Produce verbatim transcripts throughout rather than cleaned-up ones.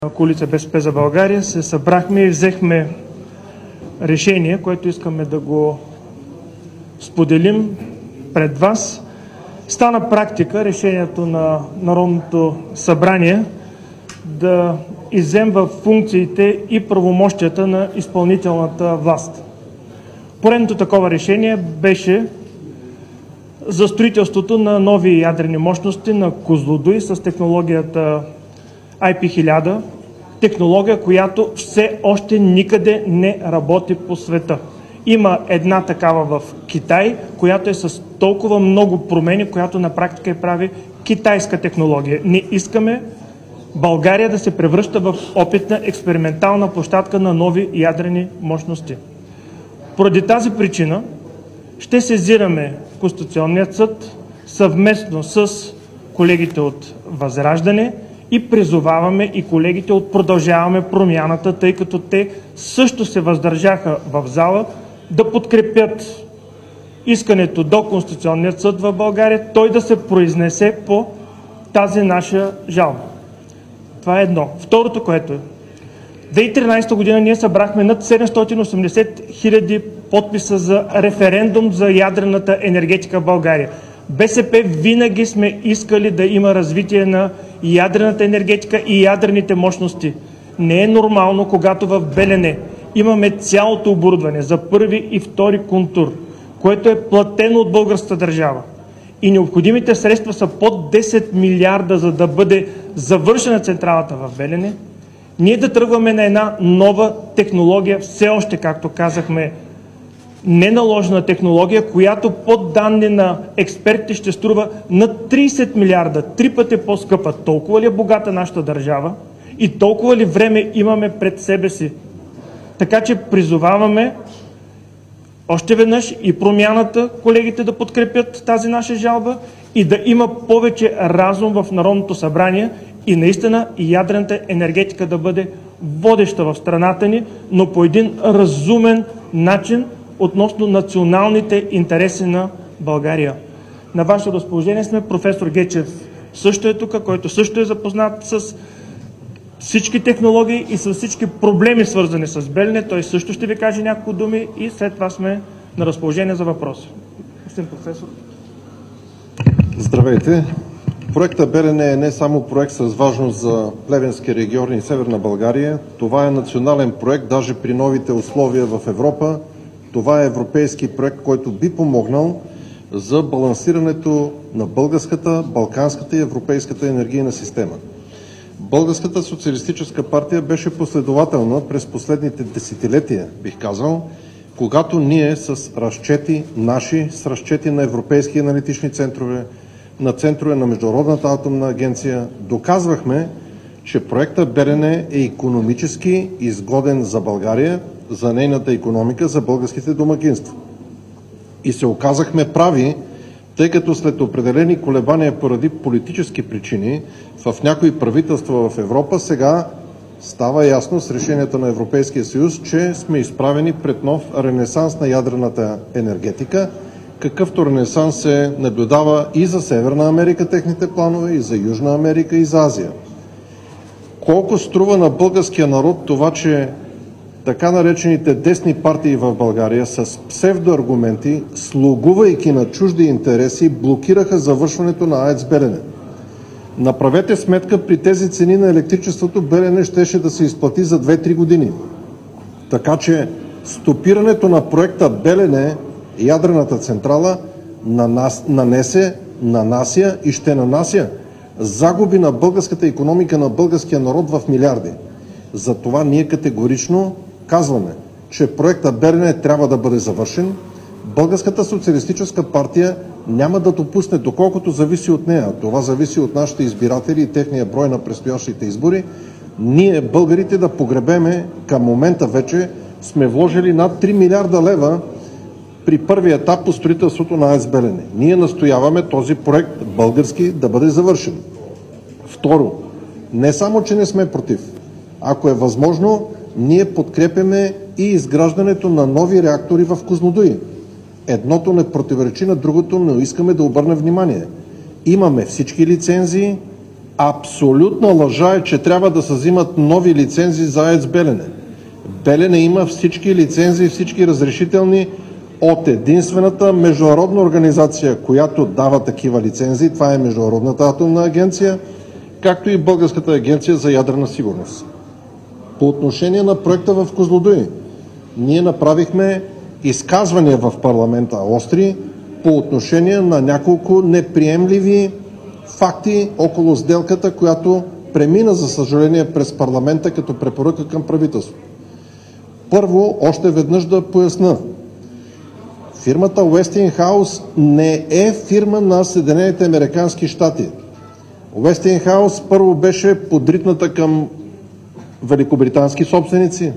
Коалиция БСП за България се събрахме и взехме решение, което искаме да го споделим пред вас. Стана практика решението на Народното събрание да изземва функциите и правомощията на изпълнителната власт. Поредното такова решение беше за строителството на нови ядрени мощности на Козлодуй с технологията ай пи хиляда, технология, която все още никъде не работи по света. Има една такава в Китай, която е с толкова много промени, която на практика е прави китайска технология. Не искаме България да се превръща в опитна експериментална площадка на нови ядрени мощности. Поради тази причина ще сезираме Конституционният съд съвместно с колегите от Възраждане и призоваваме и колегите от Продължаваме промяната, тъй като те също се въздържаха в зала да подкрепят искането до Конституционният съд в България, той да се произнесе по тази наша жалба. Това е едно. Второто, което е, две хиляди и тринадесета година ние събрахме над седемстотин и осемдесет хиляди подписа за референдум за ядрената енергетика в България. БСП винаги сме искали да има развитие на ядрената енергетика и ядрените мощности. Не е нормално, когато в Белене имаме цялото оборудване за първи и втори контур, което е платено от българската държава, и необходимите средства са под десет милиарда, за да бъде завършена централата в Белене, ние да тръгваме на една нова технология, все още, както казахме, неналожена технология, която по данни на експертите ще струва над тридесет милиарда, три пъти по-скъпа. Толкова ли е богата нашата държава и толкова ли време имаме пред себе си? Така че призоваваме още веднъж и промяната, колегите да подкрепят тази наша жалба и да има повече разум в Народното събрание и наистина ядрената енергетика да бъде водеща в страната ни, но по един разумен начин относно националните интереси на България. На ваше разположение сме. Професор Гечев също е тук, който също е запознат с всички технологии и с всички проблеми, свързани с Белене. Той също ще ви каже няколко думи и след това сме на разположение за въпроси. Господин професор. Здравейте! Проектът Белене е не само проект с важност за Плевенския регион и Северна България. Това е национален проект, даже при новите условия в Европа. Това е европейски проект, който би помогнал за балансирането на българската, балканската и европейската енергийна система. Българската социалистическа партия беше последователна през последните десетилетия, бих казал, когато ние с разчети наши, с разчети на европейски аналитични центрове, на центрове на Международната атомна агенция, доказвахме, че проектът Белене е икономически изгоден за България, за нейната икономика, за българските домакинства. И се оказахме прави, тъй като след определени колебания поради политически причини в някои правителства в Европа, сега става ясно с решенията на Европейския съюз, че сме изправени пред нов ренесанс на ядрената енергетика, какъвто ренесанс се наблюдава и за Северна Америка техните планове, и за Южна Америка, и за Азия. Колко струва на българския народ това, че така наречените десни партии в България с псевдоаргументи, слугувайки на чужди интереси, блокираха завършването на АЕЦ Белене? Направете сметка, при тези цени на електричеството Белене щеше да се изплати за две-три години. Така че стопирането на проекта Белене, ядрената централа, нанас, нанесе, нанася и ще нанася загуби на българската икономика, на българския народ в милиарди. Затова ние категорично казваме, че проектът Белене трябва да бъде завършен. Българската социалистическа партия няма да допусне, доколкото зависи от нея, това зависи от нашите избиратели и техния брой на предстоящите избори, ние, българите, да погребеме, към момента вече сме вложили над три милиарда лева при първия етап по строителството на АЕЦ Белене. Ние настояваме този проект български да бъде завършен. Второ, не само, че не сме против. Ако е възможно, ние подкрепяме и изграждането на нови реактори в Козлодуй. Едното не противоречи на другото, но искаме да обърнем внимание. Имаме всички лицензии, Абсолютна лъжа е, че трябва да се взимат нови лицензии за АЕЦ Белене. Белене има всички лицензии, всички разрешителни от единствената международна организация, която дава такива лицензии. Това е Международната атомна агенция, както и Българската агенция за ядрена сигурност. По отношение на проекта в Козлодуй, ние направихме изказвания в парламента остри по отношение на няколко неприемливи факти около сделката, която премина, за съжаление, през парламента като препоръка към правителството. Първо, още веднъж да поясна. Фирмата Westinghouse не е фирма на Съединените американски щати. Westinghouse първо беше подритната към великобритански собственици.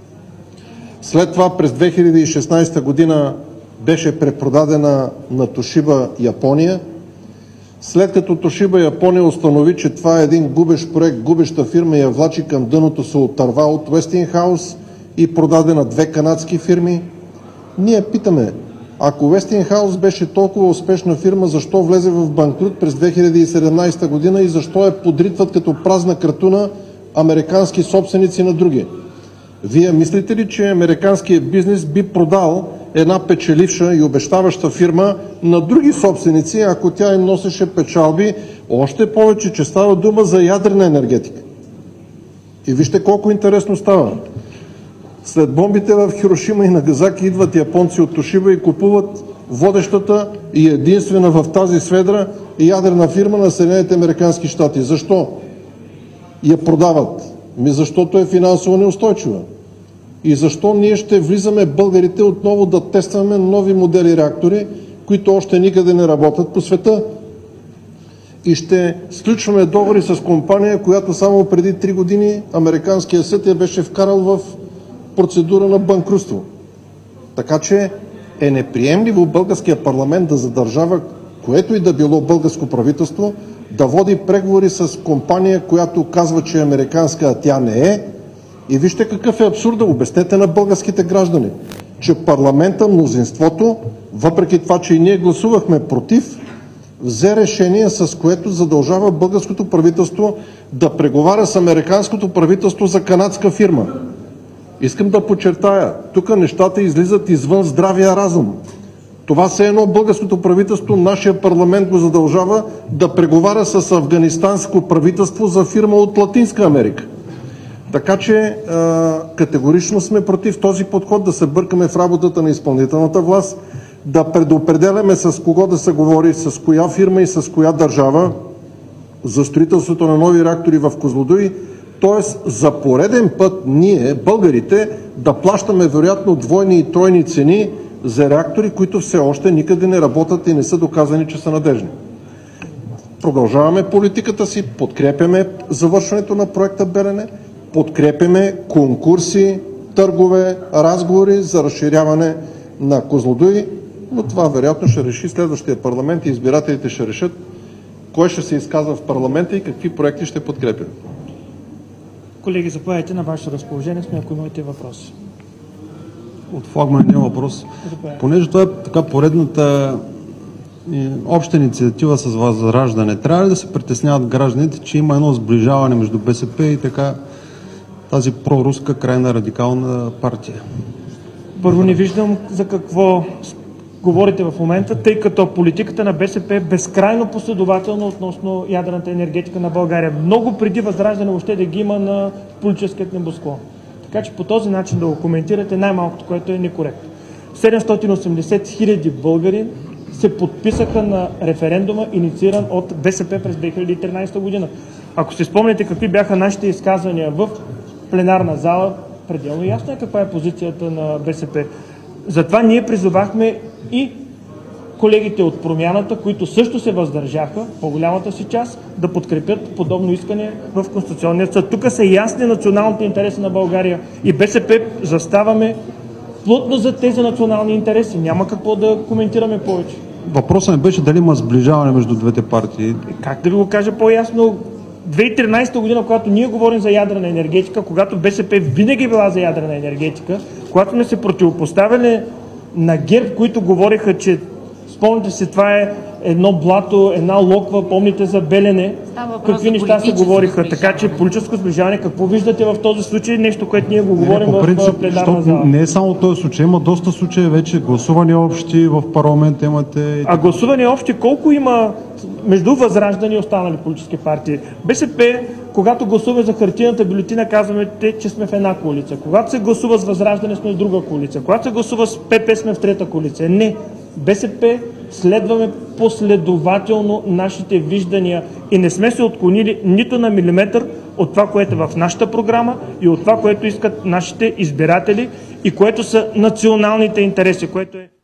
След това през две хиляди и шестнадесета година беше препродадена на Toshiba Япония. След като Toshiba Япония установи, че това е един губещ проект, губеща фирма и я влачи към дъното, се отърва от Westinghouse и продаде на две канадски фирми. Ние питаме, ако Westinghouse беше толкова успешна фирма, защо влезе в банкрут през две хиляди и седемнадесета година и защо я подритват като празна кратуна американски собственици на други? Вие мислите ли, че американският бизнес би продал една печеливша и обещаваща фирма на други собственици, ако тя им носеше печалби, още повече, че става дума за ядрена енергетика? И вижте колко интересно става. След бомбите в Хирошима и Нагасаки идват японци от Toshiba и купуват водещата и единствена в тази сфера ядрена фирма на Съединените американски щати. Защо я продават? Ми защото е финансово неустойчива. И защо ние ще влизаме българите отново да тестваме нови модели реактори, които още никъде не работят по света? И ще сключваме договори с компания, която само преди три години американския съд я беше вкарал в процедура на банкрутство. Така че е неприемливо българския парламент да задържава което и да било българско правителство да води преговори с компания, която казва, че е американска, а тя не е. И вижте какъв е абсурда. Обяснете на българските граждани, че парламента, мнозинството, въпреки това, че и ние гласувахме против, взе решение, с което задължава българското правителство да преговаря с американското правителство за канадска фирма. Искам да подчертая, тук нещата излизат извън здравия разум. Това все едно българското правителство, нашия парламент го задължава да преговаря с афганистанско правителство за фирма от Латинска Америка. Така че категорично сме против този подход, да се бъркаме в работата на изпълнителната власт, да предопределяме с кого да се говори, с коя фирма и с коя държава за строителството на нови реактори в Козлодуй. Т.е. за пореден път ние, българите, да плащаме вероятно двойни и тройни цени за реактори, които все още никъде не работят и не са доказани, че са надежни. Продължаваме политиката си, подкрепяме завършването на проекта Белене, подкрепяме конкурси, търгове, разговори за разширяване на Козлодуй, но това вероятно ще реши следващия парламент и избирателите ще решат кой ще се изказва в парламента и какви проекти ще подкрепят. Колеги, заповядайте, на ваше разположение сме, ако имате въпроси. От флагман няма въпрос. Понеже това е така поредната обща инициатива с Възраждане, трябва ли да се притесняват гражданите, че има едно сближаване между БСП и така тази проруска крайна радикална партия? Първо, не виждам за какво говорите в момента, тъй като политиката на БСП е безкрайно последователна относно ядрената енергетика на България. Много преди Възраждане въобще да ги има на политическият небосклон. Така че по този начин да го коментирате най-малкото, което е некоректно. седемстотин и осемдесет хиляди българи се подписаха на референдума, иницииран от БСП през две хиляди и тринадесета година. Ако си спомняте какви бяха нашите изказвания в пленарна зала, пределно ясно е каква е позицията на БСП. Затова ние призовахме и колегите от Промяната, които също се въздържаха, по-голямата си част, да подкрепят подобно искане в Конституционния съд. Тук са ясни националните интереси на България и БСП заставаме плътно за тези национални интереси. Няма какво да коментираме повече. Въпросът ми беше дали има сближаване между двете партии. Как да ви го кажа по-ясно? две хиляди и тринадесета година, когато ние говорим за ядрена енергетика, когато БСП винаги била за ядрена енергетика, когато не се противопоставяли на ГЕРБ, които говориха, че спомняте се, това е едно блато, една локва, помните за Белене, какви неща се говориха. Така че политическо сближаване, какво виждате в този случай? Нещо, което ние го говорим не, не, по принцип, в пледарна зала. Не е само този случай, има доста случаи вече, гласуване общи в парламент имате. А гласуване общи колко има между Възраждане и останали политически партии? БСП, когато гласува за хартиената бюлетина, казваме, че сме в една коалиция. Когато се гласува с Възраждане, сме в друга коалиция. Когато се гласува с ПП, сме в трета коалиция. Не. БСП следваме последователно нашите виждания и не сме се отклонили нито на милиметър от това, което е в нашата програма и от това, което искат нашите избиратели и което са националните интереси, което е